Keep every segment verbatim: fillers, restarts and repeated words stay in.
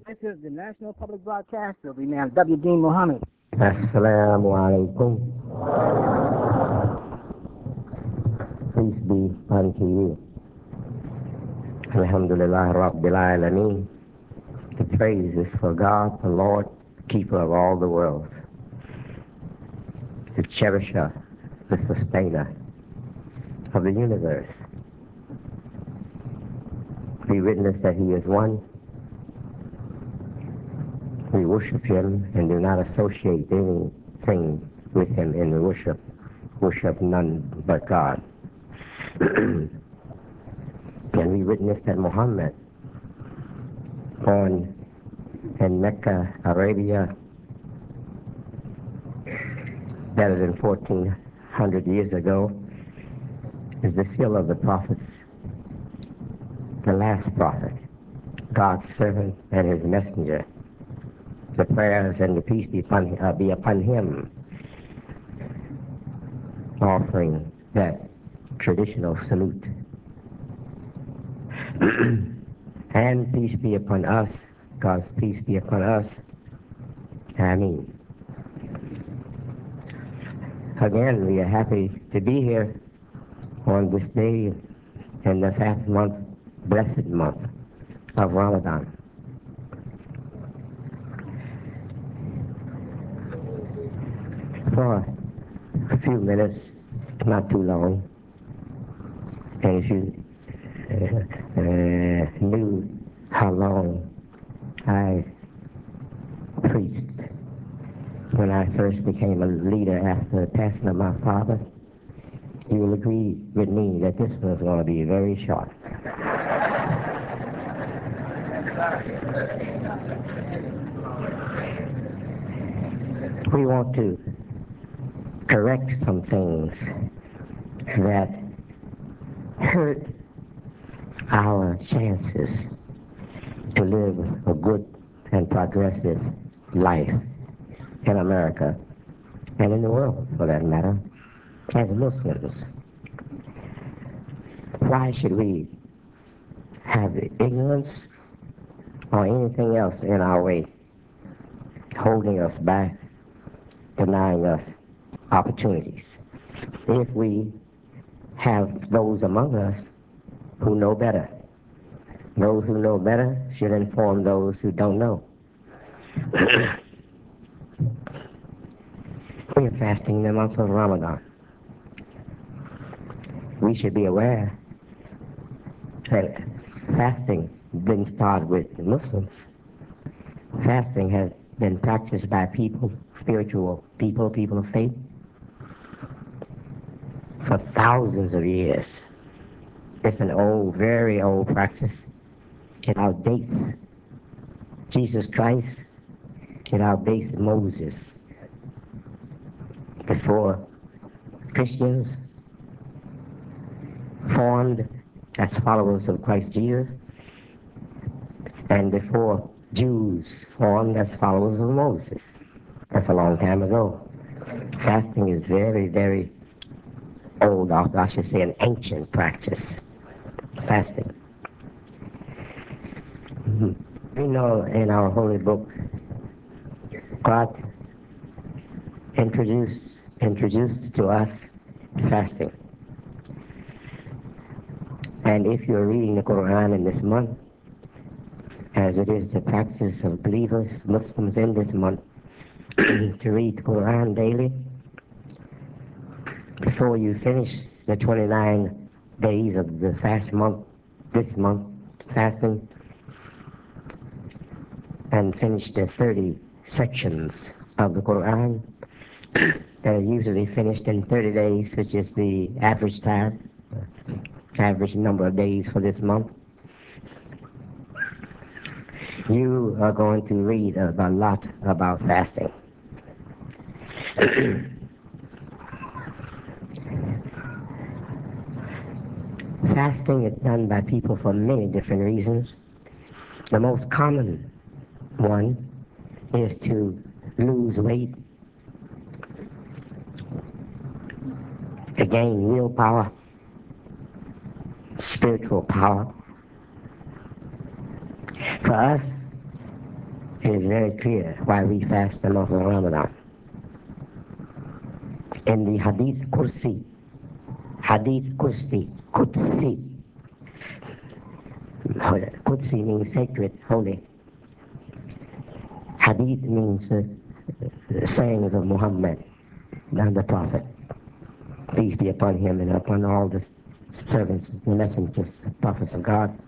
This is the National Public Broadcaster, the man W. D. Muhammad. Assalamu alaikum. Peace be unto you. Alhamdulillah Rabbil Alameen. The praise is for God, the Lord, keeper of all the worlds, the cherisher, the sustainer of the universe. We witness that He is one. We worship Him and do not associate anything with Him in the worship. Worship none but God. And we witness that Muhammad, born in Mecca, Arabia, better than fourteen hundred years ago, is the seal of the prophets, the last prophet, God's servant and His messenger. The prayers and the peace be upon, uh, be upon him, offering that traditional salute. And peace be upon us, God's peace be upon us. Ameen. Again, we are happy to be here on this day in the fast month, blessed month of Ramadan. For a few minutes, not too long, and if you uh, uh, knew how long I preached when I first became a leader after the passing of my father, you will agree with me that this one is going to be very short. We want to correct some things that hurt our chances to live a good and progressive life in America and in the world, for that matter, as Muslims. Why should we have ignorance or anything else in our way, holding us back, denying us opportunities, if we have those among us who know better? Those who know better should inform those who don't know. We are fasting the month of Ramadan. We should be aware that fasting didn't start with Muslims. Fasting has been practiced by people, spiritual people, people of faith, for thousands of years. It's an old, very old practice. It outdates Jesus Christ. It outdates Moses. Before Christians formed as followers of Christ Jesus, and before Jews formed as followers of Moses. That's a long time ago. Fasting is very, very old, I should say an ancient practice. Fasting. We know in our holy book, God introduced, introduced to us fasting. And if you're reading the Quran in this month, as it is the practice of believers, Muslims in this month, to read the Quran daily, before you finish the twenty-nine days of the fast month, this month, fasting, and finish the thirty sections of the Quran that are usually finished in thirty days, which is the average time, average number of days for this month. You are going to read a, a lot about fasting. Fasting is done by people for many different reasons. The most common one is to lose weight, to gain willpower, spiritual power. For us, it is very clear why we fast the month of Ramadan. In the Hadith Kursi, Hadith Kursi, Qudsi, Qudsi means sacred, holy. Hadith means uh, sayings of Muhammad, the Prophet. Peace be upon him and upon all the servants, the messengers, the prophets of God.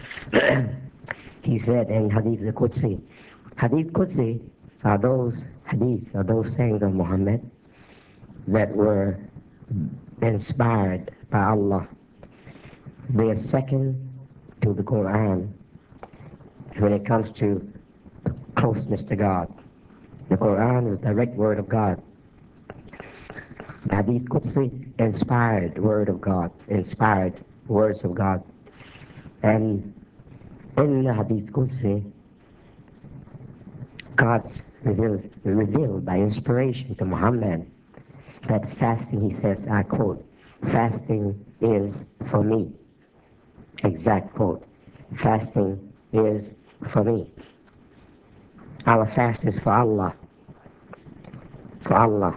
He said in Hadith al-Qudsi, Hadith Qudsi are those hadiths, are those sayings of Muhammad that were inspired by Allah. They are second to the Quran when it comes to closeness to God. The Quran is the direct word of God. The Hadith Qudsi, inspired word of God, inspired words of God. And in the Hadith Qudsi, God revealed, revealed by inspiration to Muhammad that fasting, he says, I quote, fasting is for me. Exact quote. Fasting is for me. Our fast is for Allah. For Allah.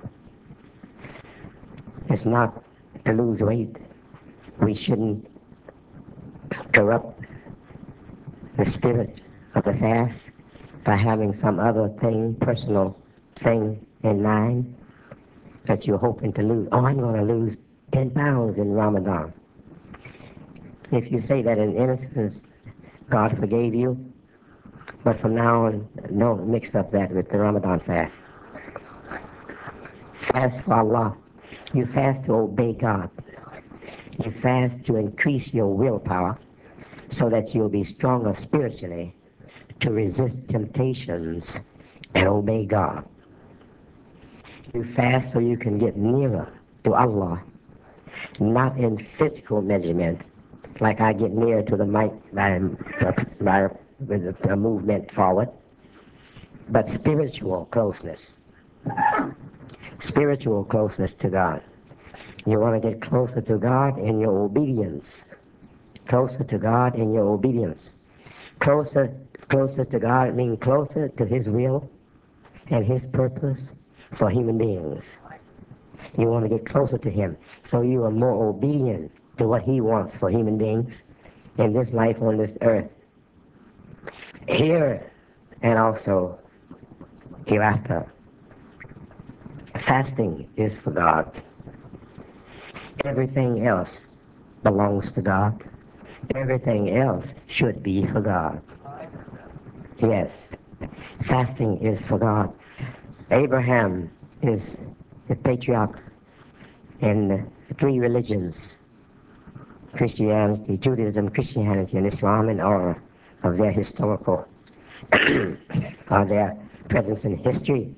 It's not to lose weight. We shouldn't corrupt the spirit of the fast by having some other thing, personal thing in mind that you're hoping to lose. Oh, I'm going to lose ten pounds in Ramadan. If you say that in innocence, God forgave you. But from now on, don't mix up that with the Ramadan fast. Fast for Allah. You fast to obey God. You fast to increase your willpower so that you'll be stronger spiritually to resist temptations and obey God. You fast so you can get nearer to Allah, not in physical measurement, like I get nearer to the mic by, by with a movement forward, but spiritual closeness. Spiritual closeness to God. You want to get closer to God in your obedience. Closer to God in your obedience. Closer, closer to God means closer to His will and His purpose for human beings. You want to get closer to Him so you are more obedient to what He wants for human beings in this life on this earth. Here and also hereafter. Fasting is for God. Everything else belongs to God. Everything else should be for God. Yes, fasting is for God. Abraham is the patriarch in the three religions, Christianity, Judaism, Christianity, and Islam, in order of their historical, or their presence in history.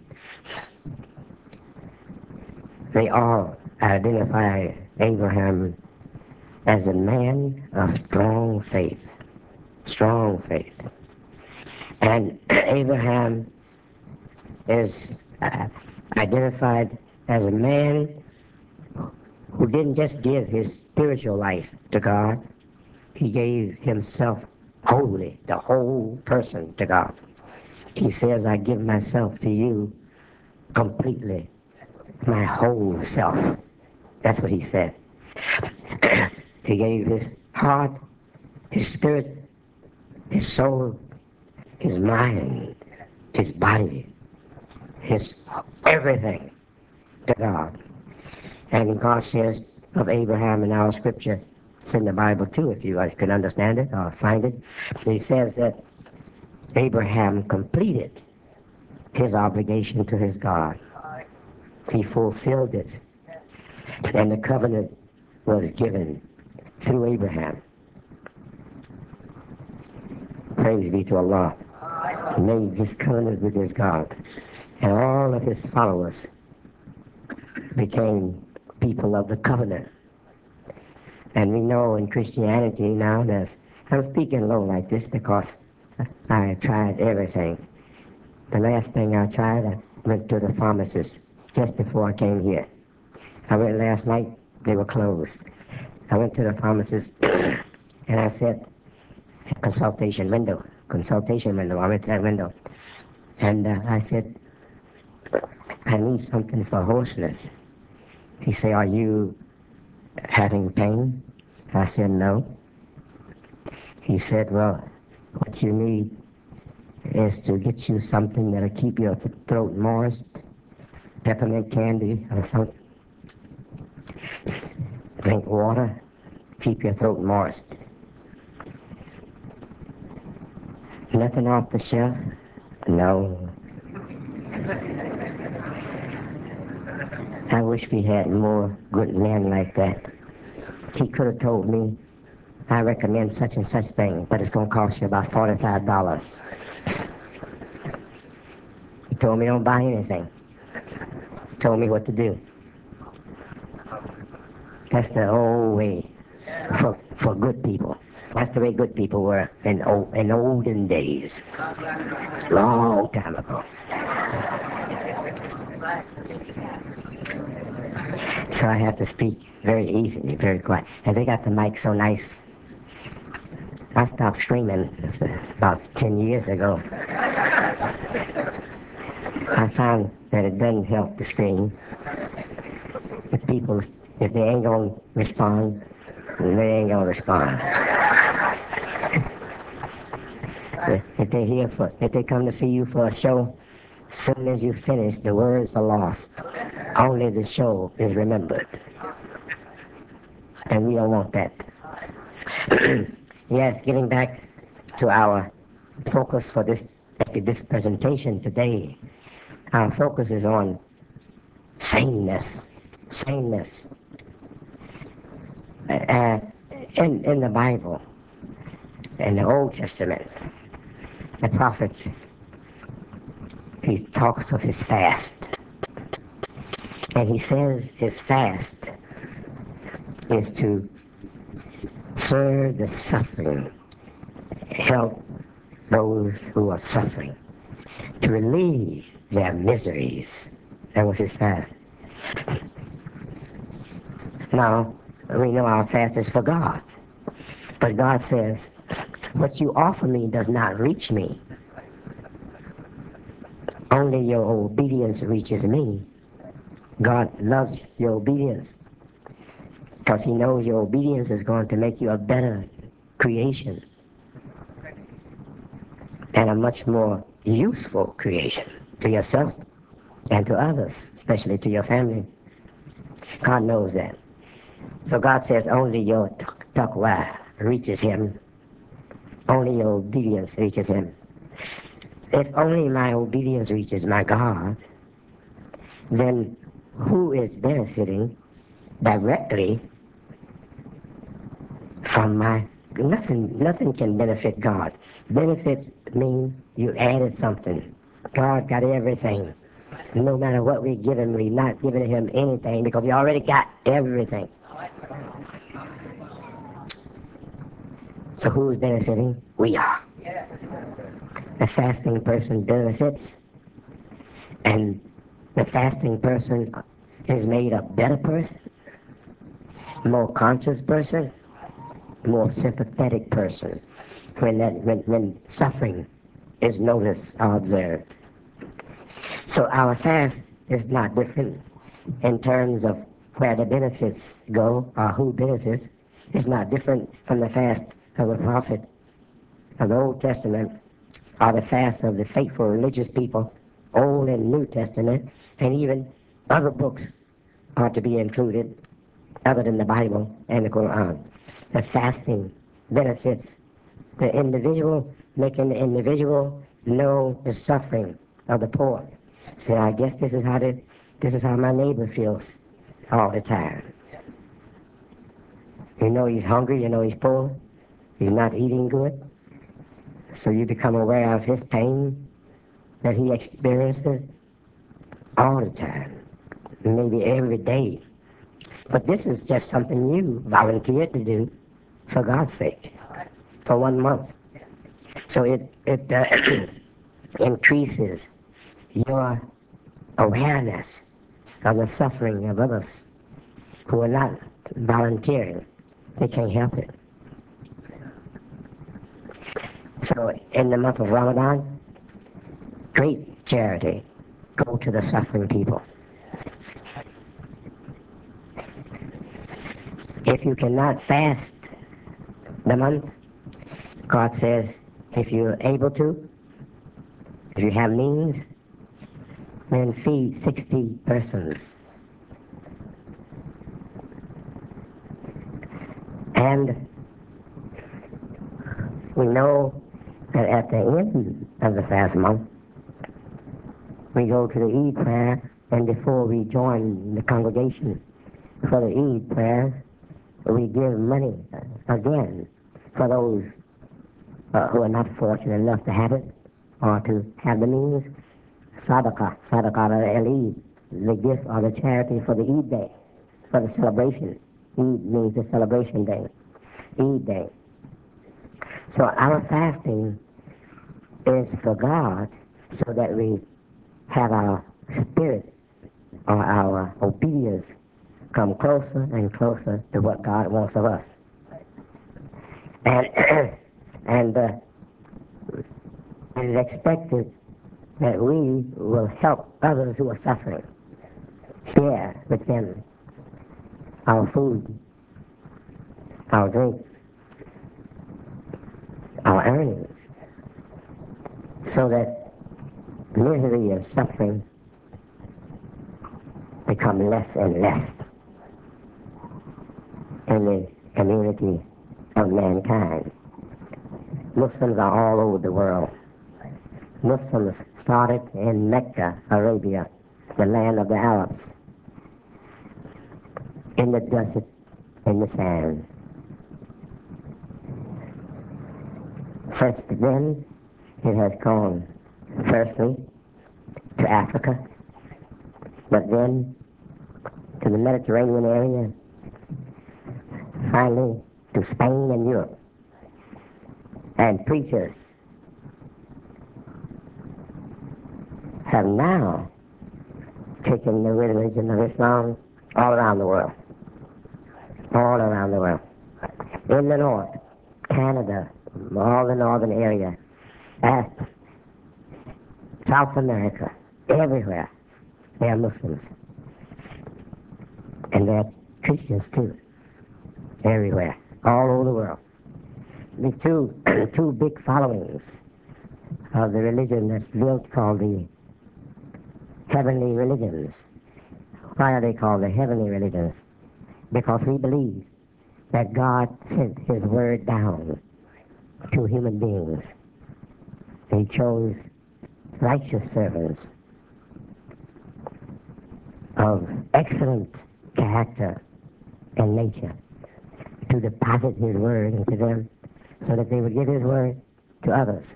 They all identify Abraham as a man of strong faith. Strong faith. And Abraham is uh, identified as a man who didn't just give his spiritual life to God, he gave himself wholly, the whole person to God. He says, I give myself to you completely, my whole self. That's what he said. He gave his heart, his spirit, his soul, his mind, his body, his everything to God. And God says of Abraham in our scripture, it's in the Bible too, if you guys can understand it or find it. He says that Abraham completed his obligation to his God. He fulfilled it. And the covenant was given through Abraham. Praise be to Allah. He made this covenant with his God. And all of his followers became people of the covenant. And we know in Christianity now that I'm speaking low like this because I tried everything. The last thing I tried, I went to the pharmacist just before I came here. I went last night, they were closed. I went to the pharmacist and I said, consultation window, consultation window. I went to that window And uh, I said, I need something for hoarseness. He said, are you having pain? I said, no. He said, well, what you need is to get you something that'll keep your throat moist, peppermint candy or something. Drink water, keep your throat moist. Nothing off the shelf? No. I wish we had more good men like that. He could have told me, I recommend such and such thing, but it's going to cost you about forty-five dollars. He told me don't buy anything. He told me what to do. That's the old way for, for good people. That's the way good people were in, old, in olden days. Long time ago. So I have to speak very easily, very quiet. And they got the mic so nice. I stopped screaming about ten years ago. I found that it doesn't help to scream. If people, if they ain't gonna respond, they ain't gonna respond. If they're here for, if they come to see you for a show, as soon as you finish, the words are lost. Only the show is remembered. And we don't want that. Yes, getting back to our focus for this, this presentation today, our focus is on sameness. Sameness. Uh, in, in the Bible, in the Old Testament, the prophet, he talks of his fast. And he says his fast is to serve the suffering, help those who are suffering, to relieve their miseries. That was his fast. Now, we know our fast is for God. But God says, what you offer me does not reach me. Only your obedience reaches me. God loves your obedience because he knows your obedience is going to make you a better creation and a much more useful creation to yourself and to others, especially to your family. God knows that. So God says only your taqwa reaches him. Only your obedience reaches him. If only my obedience reaches my God, then who is benefiting directly from my, nothing, nothing can benefit God. Benefits mean you added something. God got everything. No matter what we give him, we're not giving him anything because he already got everything. So who's benefiting? We are. The fasting person benefits, and the fasting person is made a better person, more conscious person, more sympathetic person when that when, when suffering is noticed or observed. So our fast is not different in terms of where the benefits go or who benefits. It's not different from the fast of the prophet of the Old Testament or the fast of the faithful religious people, Old and New Testament, and even other books are to be included other than the Bible and the Quran. The fasting benefits the individual, making the individual know the suffering of the poor. So I guess this is how the, this is how my neighbor feels all the time. You know he's hungry, you know he's poor, he's not eating good. So you become aware of his pain that he experiences all the time, maybe every day. But this is just something you volunteered to do for God's sake, for one month. So it, it uh, increases your awareness of the suffering of others who are not volunteering. They can't help it. So in the month of Ramadan, great charity go to the suffering people. If you cannot fast the month, God says, if you're able to, if you have means, then feed sixty persons. And we know that at the end of the fast month, we go to the Eid prayer, and before we join the congregation for the Eid prayer, we give money again for those uh, who are not fortunate enough to have it or to have the means. Sadaqah, Sadaqah al-Eid, the gift or the charity for the Eid day, for the celebration. Eid means the celebration day, Eid day. So our fasting is for God so that we have our spirit or our obedience come closer and closer to what God wants of us. And, and uh, it is expected that we will help others who are suffering, share with them our food, our drink, our earnings, so that misery and suffering become less and less in the community of mankind. Muslims are all over the world. Muslims started in Mecca, Arabia, the land of the Arabs, in the desert, in the sand. Since then, it has gone firstly to Africa, but then to the Mediterranean area, finally to Spain and Europe. And preachers have now taken the religion of Islam all around the world. All around the world. In the north, Canada, all the northern area, uh, South America, everywhere, they are Muslims. And they're Christians too, everywhere, all over the world. The two, two big followings of the religion that's built called the heavenly religions. Why are they called the heavenly religions? Because we believe that God sent His word down to human beings. He chose righteous servants of excellent character and nature to deposit His word into them so that they would give His word to others.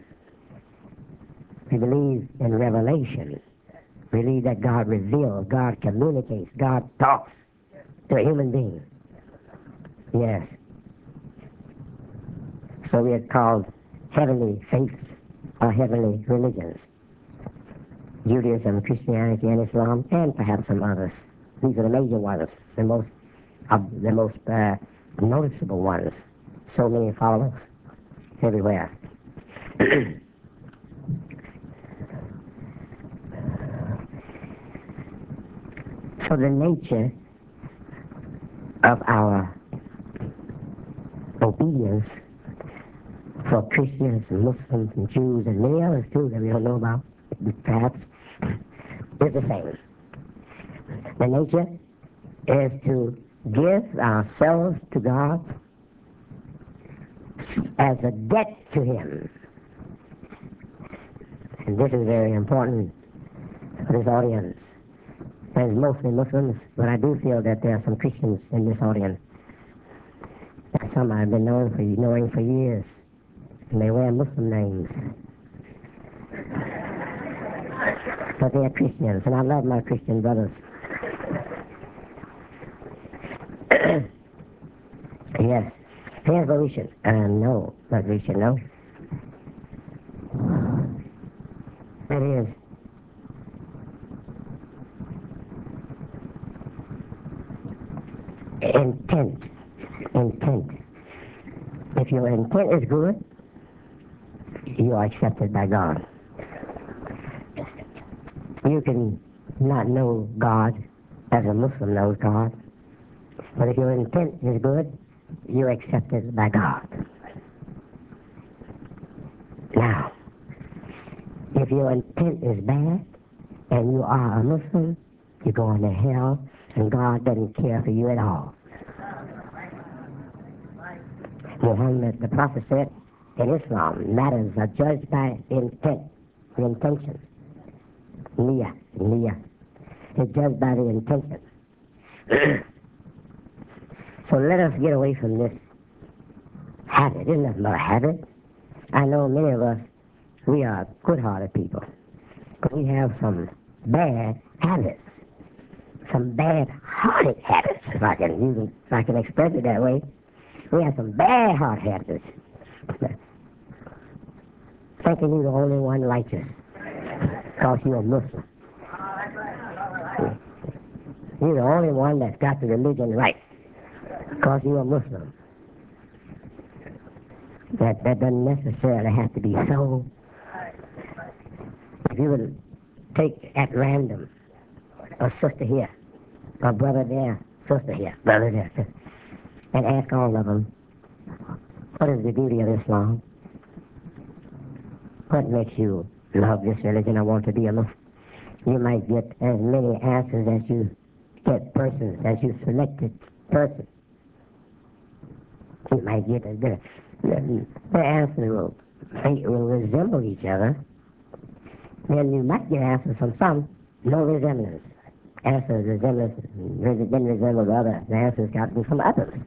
We believe in revelation. We believe that God reveals, God communicates, God talks to a human being. Yes. So we are called heavenly faiths or heavenly religions. Judaism, Christianity, and Islam, and perhaps some others. These are the major ones, the most, uh, the most uh, noticeable ones. So many followers everywhere. So the nature of our obedience for Christians and Muslims and Jews and many others too that we don't know about, perhaps, is the same. The nature is to give ourselves to God as a debt to Him. And this is very important for this audience. There's mostly Muslims, but I do feel that there are some Christians in this audience. Some I've been known for, knowing for years, and they wear Muslim names. But they are Christians, and I love my Christian brothers. Yes, here's what we should uh, know, what we should know. That is, intent. Intent. If your intent is good, you are accepted by God. You can not know God as a Muslim knows God, but if your intent is good, you're accepted by God. Now, if your intent is bad and you are a Muslim, you're going to hell and God doesn't care for you at all. Muhammad, the Prophet said, in Islam, matters are judged by intent, the intention. Niyyah, niyyah. It's judged by the intention. So let us get away from this habit. It's nothing but a habit. I know many of us, we are good-hearted people, but we have some bad habits, some bad-hearted habits, if I can use it, if I can express it that way. We have some bad heart habits. Thinking you're the only one righteous because you're a Muslim. You're the only one that's got the religion right because you're a Muslim. That, that doesn't necessarily have to be so. If you would take at random a sister here, a brother there, sister here, brother there, sister, and ask all of them, what is the beauty of Islam? What makes you love this religion or want to be a Muslim? You might get as many answers as you get persons, as you selected person. You might get a good, the, the answers will, will resemble each other. Then you might get answers from some, no resemblance. Answers resemblance, didn't resemble the other, the answers gotten from others.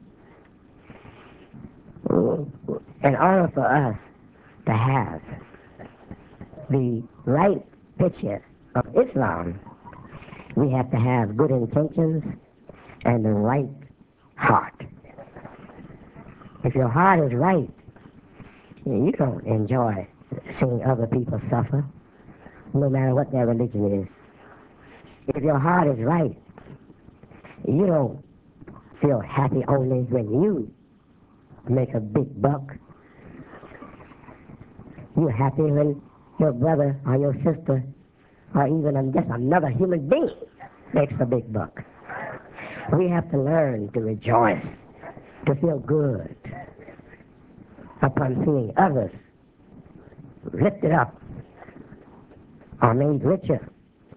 In order for us to have the right picture of Islam, we have to have good intentions and the right heart. If your heart is right, you don't enjoy seeing other people suffer, no matter what their religion is. If your heart is right, you don't feel happy only when you make a big buck. You're happy when your brother or your sister or even just another human being makes a big buck. We have to learn to rejoice, to feel good upon seeing others lifted up or made richer.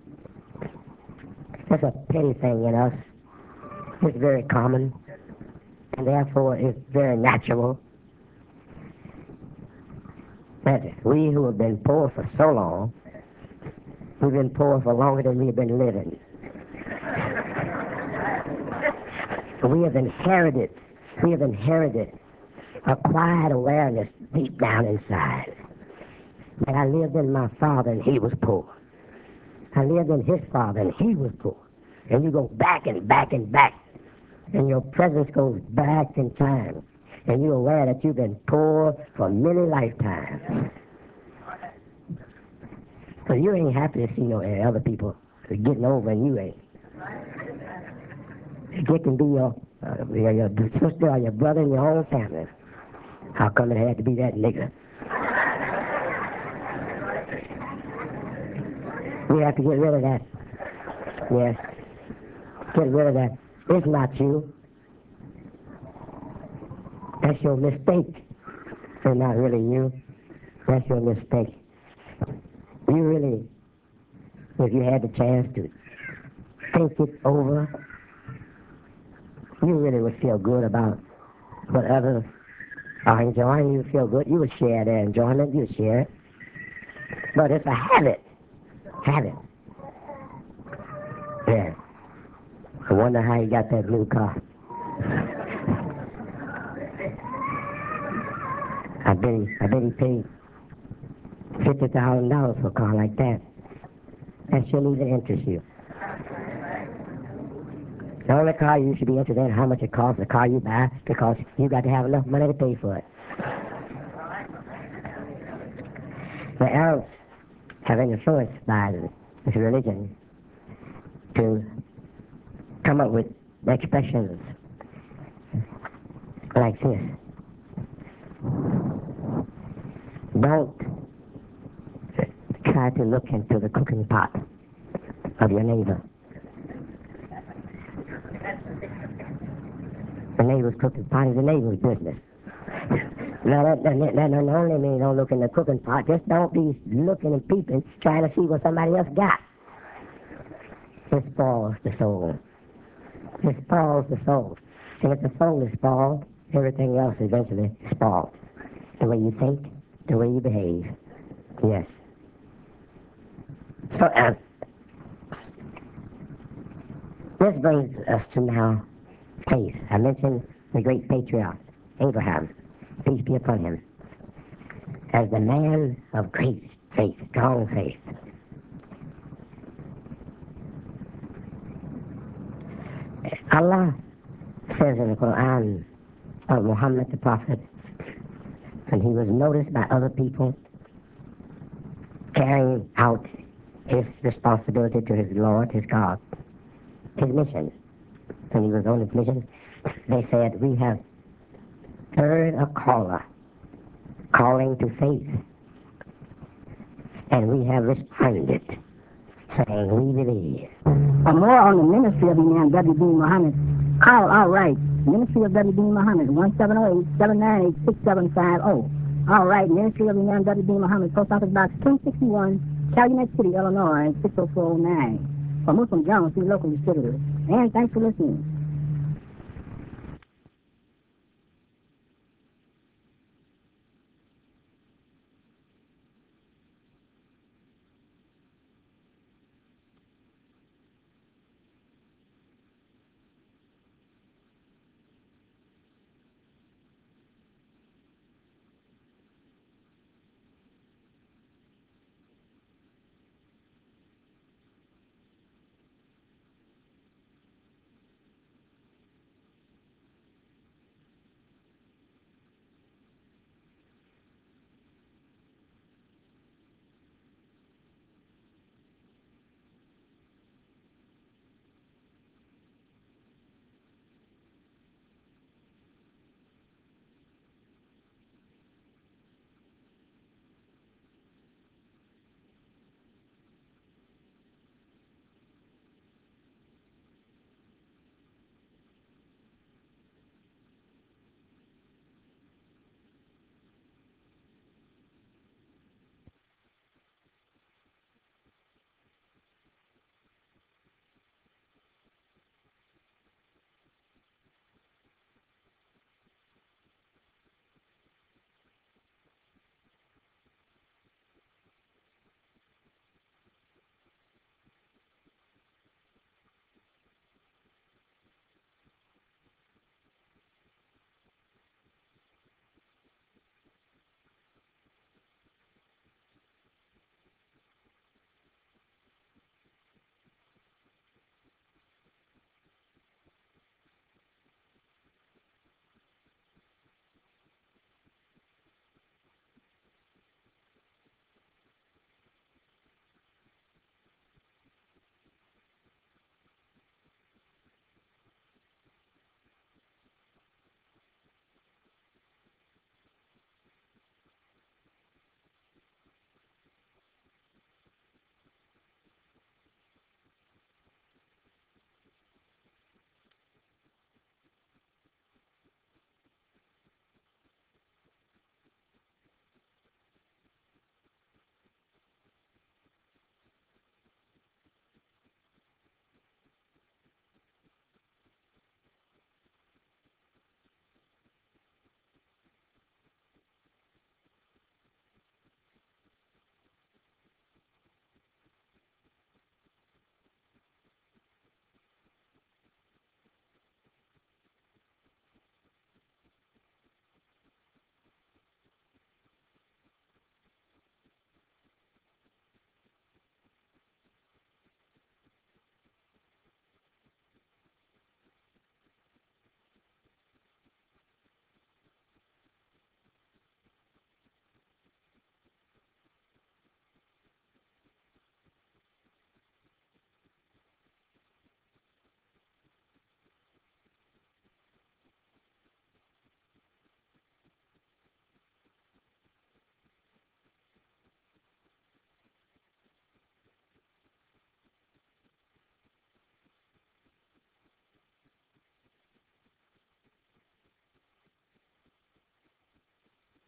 That's a petty thing in us. It's very common, and therefore it's very natural that we who have been poor for so long, we've been poor for longer than we've been living. We have inherited, we have inherited a quiet awareness deep down inside that I lived in my father and he was poor. I lived in his father and he was poor. And you go back and back and back, and your presence goes back in time, and you're aware that you've been poor for many lifetimes. So you ain't happy to see no other people getting over and you ain't. It can be your, uh, your, your sister or your brother in your own family. How come it had to be that nigga? We have to get rid of that. Yes. Get rid of that. It's not you. That's your mistake. It's not really you. That's your mistake. You really, if you had the chance to think it over, you really would feel good about what others are enjoying. You would feel good. You would share their enjoyment. You would share it. But it's a habit. Habit. Yeah. I wonder how you got that blue car. I bet he, I bet he paid fifty thousand dollars for a car like that. That shouldn't even interest you. The only car you should be interested in how much it costs, the car you buy, because you got to have enough money to pay for it. The Arabs have been influenced by this religion to come up with expressions like this. Don't try to look into the cooking pot of your neighbor. The neighbor's cooking pot is the neighbor's business. Now, that, that, that, that don't only mean don't look in the cooking pot. Just don't be looking and peeping, trying to see what somebody else got. It spoils the soul. It spoils the soul. And if the soul is spoiled, everything else eventually is spoiled. The way you think, the way you behave. Yes. So, uh, this brings us to now faith. I mentioned the great patriarch, Abraham, peace be upon him, as the man of great faith, strong faith. Allah says in the Quran of Muhammad the Prophet, and he was noticed by other people carrying out his responsibility to his Lord, his God, his mission. When he was on his mission, they said, we have heard a caller calling to faith, and we have responded, saying, we believe. For more on the ministry of Imam W D Muhammad, call All Right, Ministry of W D Muhammad, one seven zero eight, seven nine eight, six seven five zero. All Right, Ministry of Imam W D Muhammad, Post Office Box two sixty-one, Calumet City, Illinois, six oh four oh nine. For Muslim Jones, see local distributors. And thanks for listening.